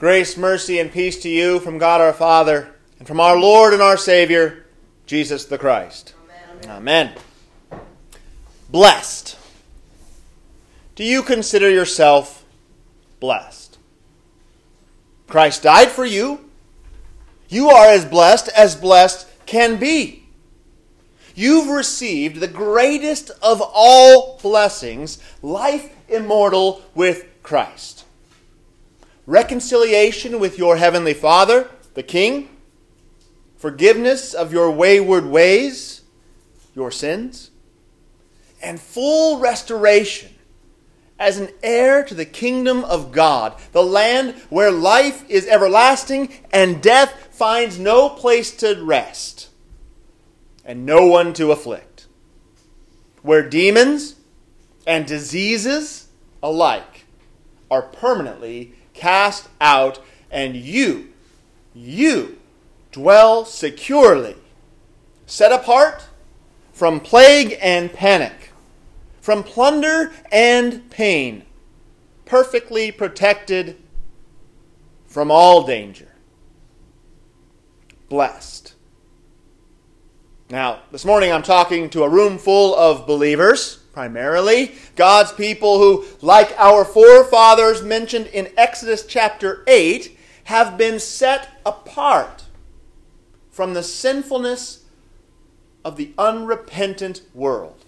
Grace, mercy, and peace to you from God our Father and from our Lord and our Savior, Jesus the Christ. Amen. Blessed. Do you consider yourself blessed? Christ died for you. You are as blessed can be. You've received the greatest of all blessings, life immortal with Christ. Reconciliation with your heavenly Father, the King, forgiveness of your wayward ways, your sins, and full restoration as an heir to the kingdom of God, the land where life is everlasting and death finds no place to rest and no one to afflict, where demons and diseases alike are permanently cast out, and you dwell securely, set apart from plague and panic, from plunder and pain, perfectly protected from all danger. Blessed. Now, this morning I'm talking to a room full of believers, primarily God's people who, like our forefathers mentioned in Exodus chapter 8, have been set apart from the sinfulness of the unrepentant world.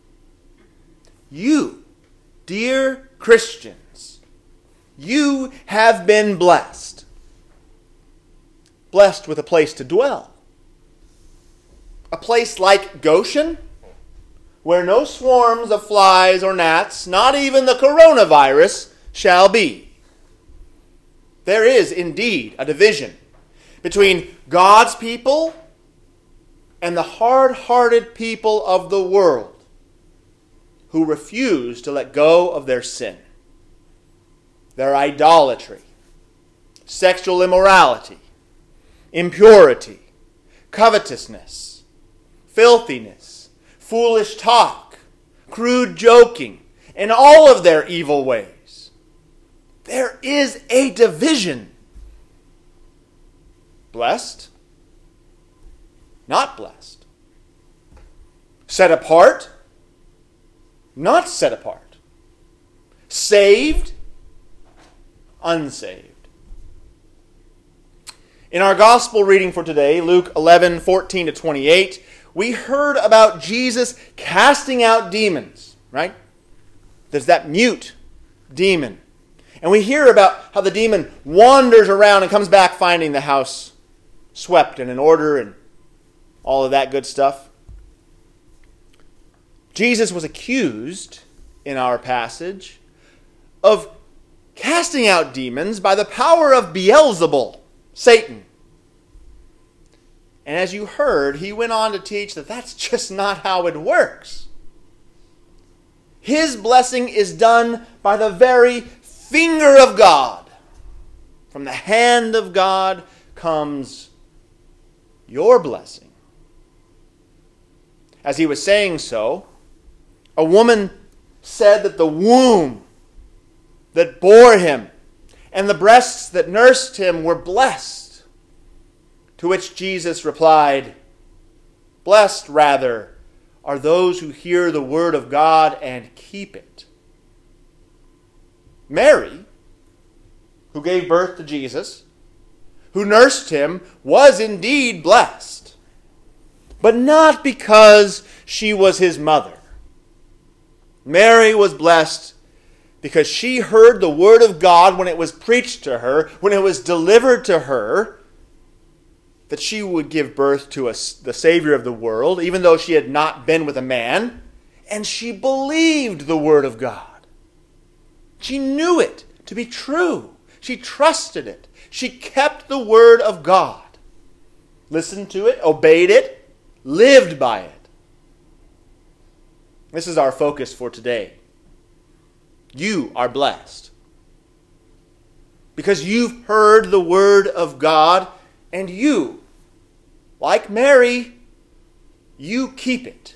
You, dear Christians, you have been blessed. Blessed with a place to dwell. A place like Goshen, where no swarms of flies or gnats, not even the coronavirus, shall be. There is indeed a division between God's people and the hard-hearted people of the world who refuse to let go of their sin, their idolatry, sexual immorality, impurity, covetousness, filthiness, foolish talk, crude joking, and all of their evil ways. There is a division. Blessed, not blessed. Set apart, not set apart. Saved, unsaved. In our gospel reading for today, Luke 11:14-28, we heard about Jesus casting out demons, right? There's that mute demon. And we hear about how the demon wanders around and comes back finding the house swept and in order and all of that good stuff. Jesus was accused, in our passage, of casting out demons by the power of Beelzebul, Satan. And as you heard, he went on to teach that that's just not how it works. His blessing is done by the very finger of God. From the hand of God comes your blessing. As he was saying so, a woman said that the womb that bore him and the breasts that nursed him were blessed. To which Jesus replied, "Blessed, rather, are those who hear the word of God and keep it." Mary, who gave birth to Jesus, who nursed him, was indeed blessed, but not because she was his mother. Mary was blessed because she heard the word of God when it was preached to her, when it was delivered to her, that she would give birth to the Savior of the world, even though she had not been with a man, and she believed the word of God. She knew it to be true. She trusted it. She kept the word of God, listened to it, obeyed it, lived by it. This is our focus for today. You are blessed because you've heard the word of God, and you, like Mary, you keep it.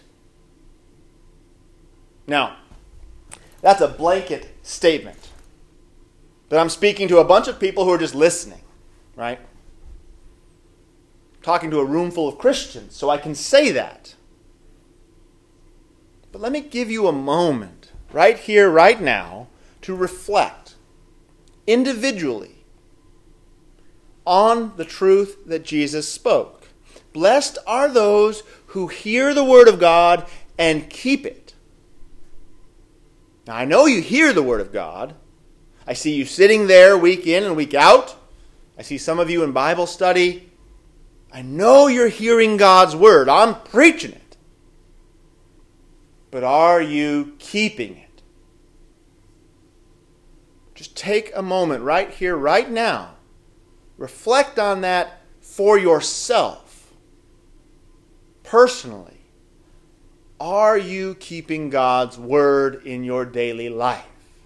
Now, that's a blanket statement. But I'm speaking to a bunch of people who are just listening, right? Talking to a room full of Christians, so I can say that. But let me give you a moment, right here, right now, to reflect individually on the truth that Jesus spoke. Blessed are those who hear the word of God and keep it. Now, I know you hear the word of God. I see you sitting there week in and week out. I see some of you in Bible study. I know you're hearing God's word. I'm preaching it. But are you keeping it? Just take a moment right here, right now. Reflect on that for yourself. Personally. Are you keeping God's word in your daily life?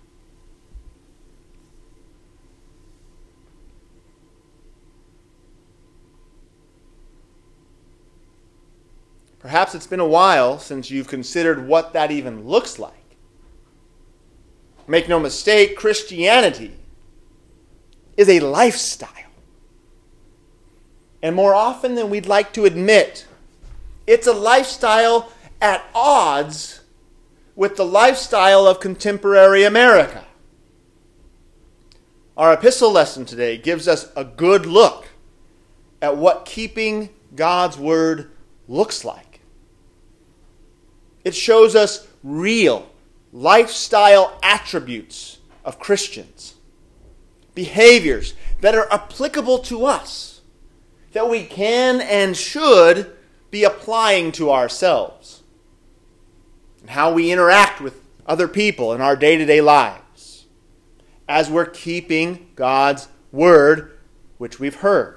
Perhaps it's been a while since you've considered what that even looks like. Make no mistake, Christianity is a lifestyle. And more often than we'd like to admit, it's a lifestyle at odds with the lifestyle of contemporary America. Our epistle lesson today gives us a good look at what keeping God's word looks like. It shows us real lifestyle attributes of Christians, behaviors that are applicable to us, that we can and should be applying to ourselves, and how we interact with other people in our day-to-day lives as we're keeping God's word, which we've heard.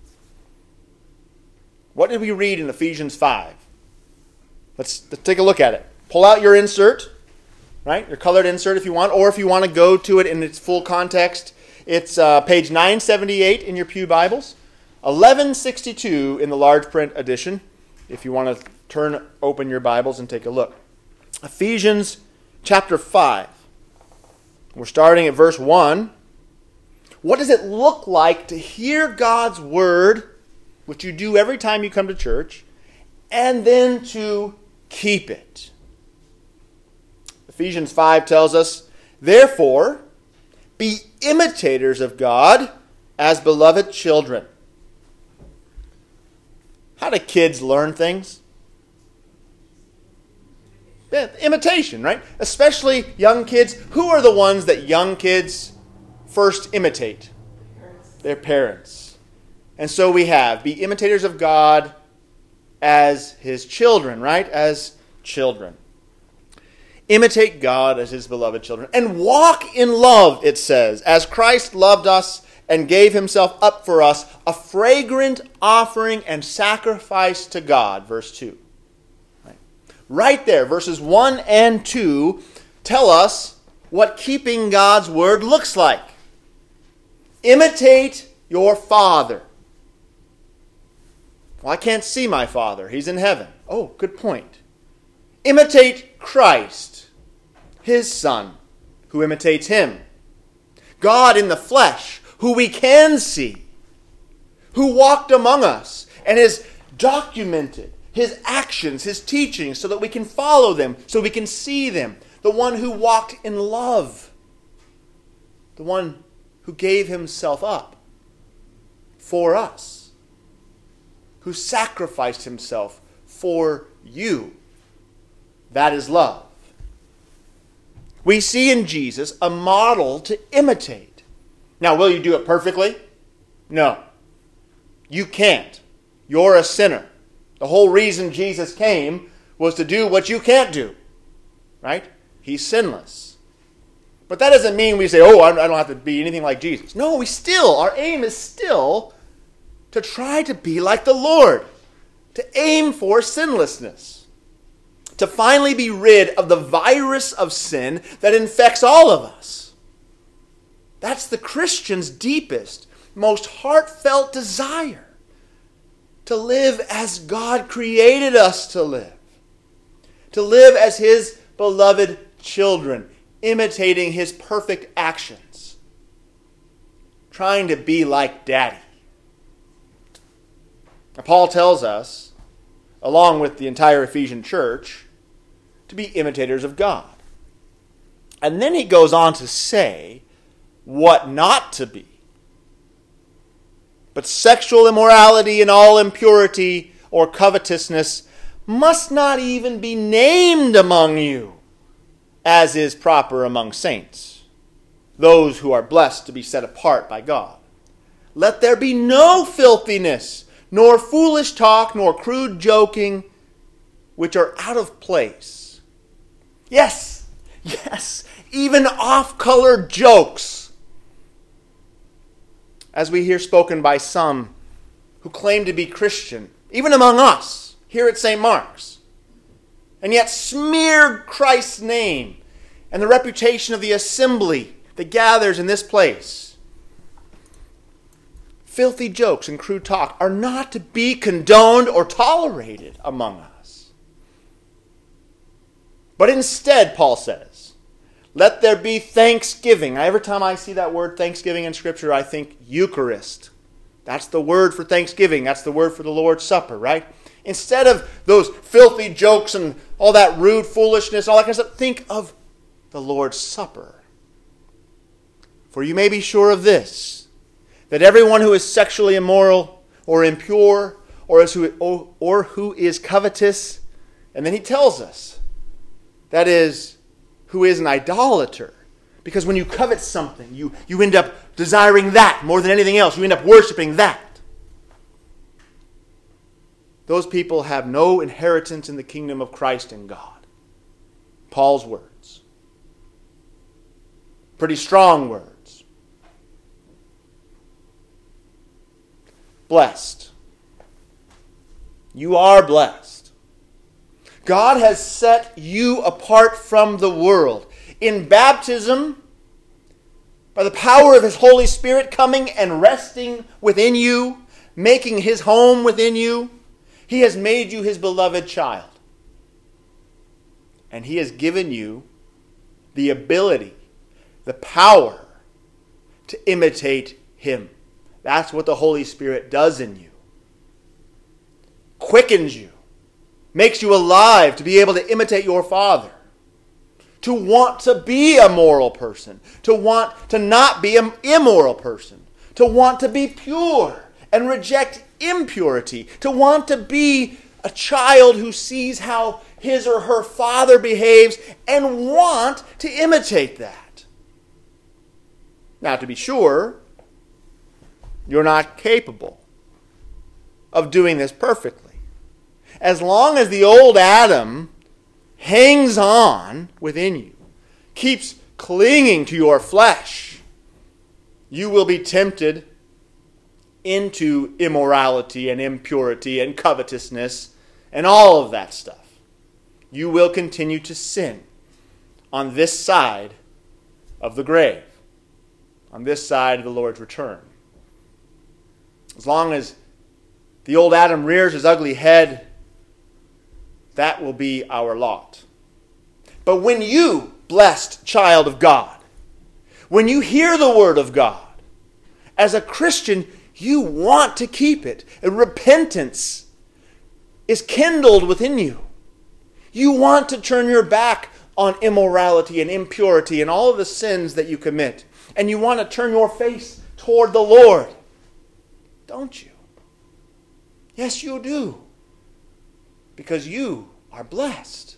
What did we read in Ephesians 5? Let's take a look at it. Pull out your insert, right? Your colored insert if you want, or if you want to go to it in its full context, it's page 978 in your Pew Bibles, 1162 in the large print edition, if you want to open your Bibles and take a look. Ephesians chapter 5. We're starting at verse 1. What does it look like to hear God's word, which you do every time you come to church, and then to keep it? Ephesians 5 tells us, therefore, be imitators of God as beloved children. How do kids learn things? Yeah, imitation, right? Especially young kids. Who are the ones that young kids first imitate? Their parents. And so we have, be imitators of God as his children, right? As children. Imitate God as his beloved children. And walk in love, it says, as Christ loved us and gave himself up for us, a fragrant offering and sacrifice to God. Verse 2. Right there, verses 1 and 2 tell us what keeping God's word looks like. Imitate your Father. Well, I can't see my Father. He's in heaven. Oh, good point. Imitate Christ, his Son, who imitates him. God in the flesh, who we can see, who walked among us and is documented his actions, his teachings, so that we can follow them, so we can see them. The one who walked in love. The one who gave himself up for us. Who sacrificed himself for you. That is love. We see in Jesus a model to imitate. Now, will you do it perfectly? No. You can't. You're a sinner. The whole reason Jesus came was to do what you can't do. Right? He's sinless. But that doesn't mean we say, oh, I don't have to be anything like Jesus. No, our aim is still to try to be like the Lord. To aim for sinlessness. To finally be rid of the virus of sin that infects all of us. That's the Christian's deepest, most heartfelt desire. To live as God created us to live. To live as his beloved children, imitating his perfect actions. trying to be like Daddy. Now, Paul tells us, along with the entire Ephesian church, to be imitators of God. And then he goes on to say what not to be. But sexual immorality and all impurity or covetousness must not even be named among you, as is proper among saints, those who are blessed to be set apart by God. Let there be no filthiness, nor foolish talk, nor crude joking, which are out of place. Yes, even off-color jokes, as we hear spoken by some who claim to be Christian, even among us, here at St. Mark's, and yet smear Christ's name and the reputation of the assembly that gathers in this place. Filthy jokes and crude talk are not to be condoned or tolerated among us. But instead, Paul says, let there be thanksgiving. Every time I see that word thanksgiving in Scripture, I think Eucharist. That's the word for thanksgiving. That's the word for the Lord's Supper, right? Instead of those filthy jokes and all that rude foolishness, all that kind of stuff, think of the Lord's Supper. For you may be sure of this, that everyone who is sexually immoral or impure or who is covetous, and then he tells us, that is, who is an idolater. Because when you covet something, you end up desiring that more than anything else. You end up worshiping that. Those people have no inheritance in the kingdom of Christ and God. Paul's words. Pretty strong words. Blessed. You are blessed. God has set you apart from the world. In baptism, by the power of His Holy Spirit coming and resting within you, making His home within you, He has made you His beloved child. And He has given you the ability, the power to imitate Him. That's what the Holy Spirit does in you. Quickens you. Makes you alive to be able to imitate your Father. To want to be a moral person. To want to not be an immoral person. To want to be pure and reject impurity. To want to be a child who sees how his or her father behaves and want to imitate that. Now, to be sure, you're not capable of doing this perfectly. As long as the old Adam hangs on within you, keeps clinging to your flesh, you will be tempted into immorality and impurity and covetousness and all of that stuff. You will continue to sin on this side of the grave, on this side of the Lord's return. As long as the old Adam rears his ugly head, that will be our lot. But when you, blessed child of God, when you hear the word of God, as a Christian, you want to keep it. And repentance is kindled within you. You want to turn your back on immorality and impurity and all of the sins that you commit. And you want to turn your face toward the Lord. Don't you? Yes, you do. Because you are blessed.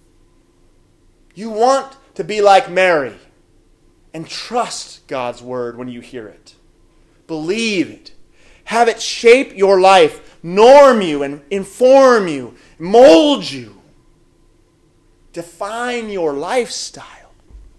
You want to be like Mary and trust God's word when you hear it. Believe it. Have it shape your life, norm you and inform you, mold you. Define your lifestyle.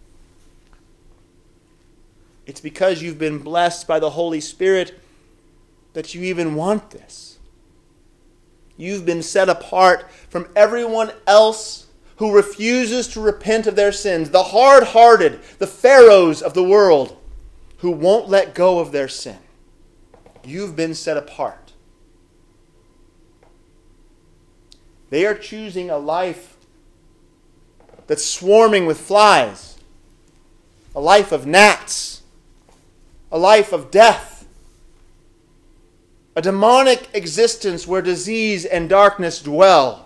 It's because you've been blessed by the Holy Spirit that you even want this. You've been set apart from everyone else who refuses to repent of their sins. The hard-hearted, the pharaohs of the world who won't let go of their sin. You've been set apart. They are choosing a life that's swarming with flies. A life of gnats. a life of death, a demonic existence where disease and darkness dwell.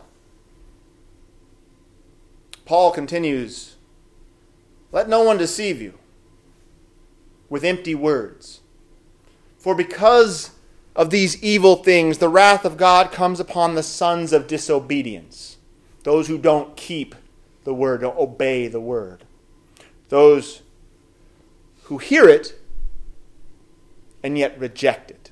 Paul continues, "Let no one deceive you with empty words. For because of these evil things, the wrath of God comes upon the sons of disobedience," those who don't keep the word, don't obey the word. Those who hear it and yet reject it.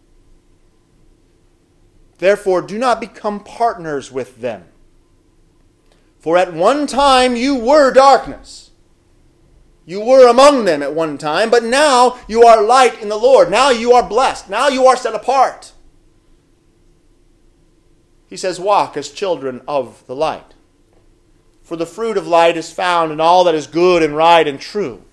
"Therefore, do not become partners with them. For at one time you were darkness. You were among them at one time, but now you are light in the Lord. Now you are blessed. Now you are set apart." He says, "Walk as children of the light. For the fruit of light is found in all that is good and right and true."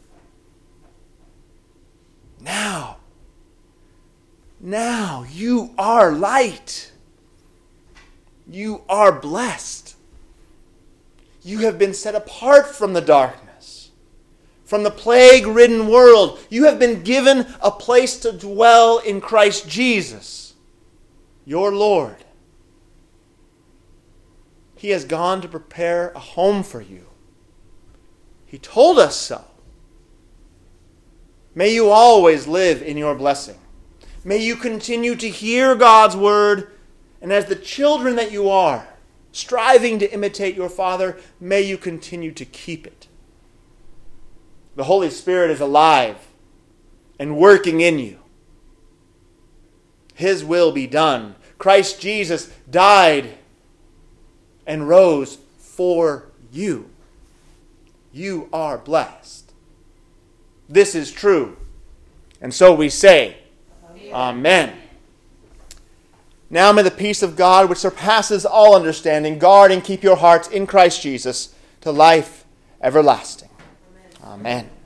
Now you are light. You are blessed. You have been set apart from the darkness, from the plague-ridden world. You have been given a place to dwell in Christ Jesus, your Lord. He has gone to prepare a home for you. He told us so. May you always live in your blessing. May you continue to hear God's word, and as the children that you are, striving to imitate your Father, may you continue to keep it. The Holy Spirit is alive and working in you. His will be done. Christ Jesus died and rose for you. You are blessed. This is true. And so we say, Amen. Now may the peace of God, which surpasses all understanding, guard and keep your hearts in Christ Jesus to life everlasting. Amen.